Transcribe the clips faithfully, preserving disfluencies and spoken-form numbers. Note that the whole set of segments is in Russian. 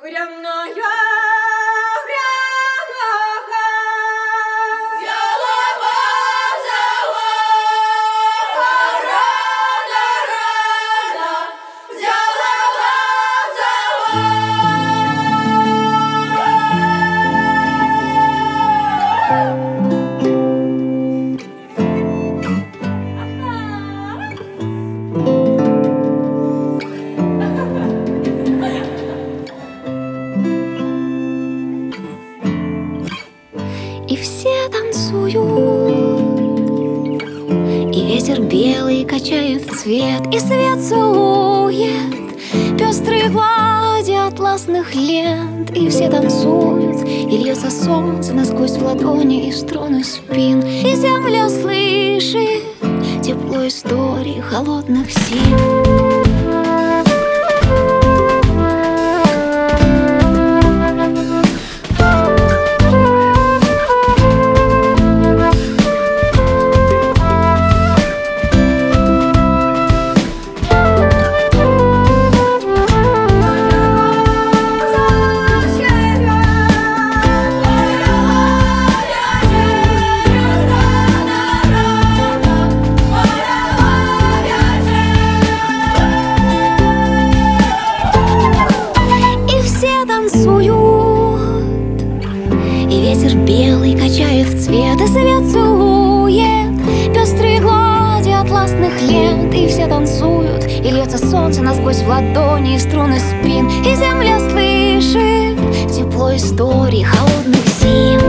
Вряная И все танцуют, и ветер белый качает цвет, и свет целует пестрые глади атласных лент. И все танцуют, и льется солнце насквозь в ладони и в струны спин. И земля слышит тепло истории холодных зим. И ветер белый качает в цвет, и свет целует пестрые глади атласных лент. И все танцуют, и льется солнце насквозь в ладони и струны спин. И земля слышит тепло истории холодных зим.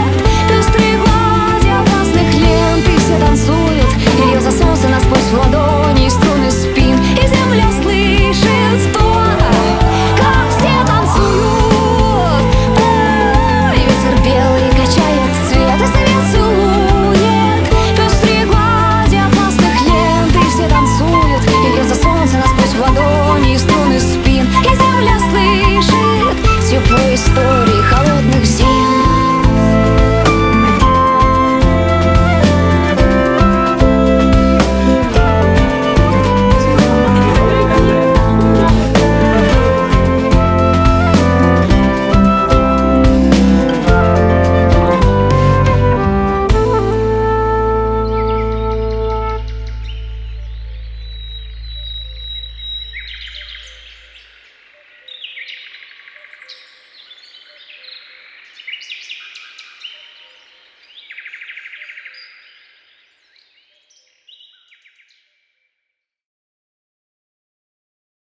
Ладонь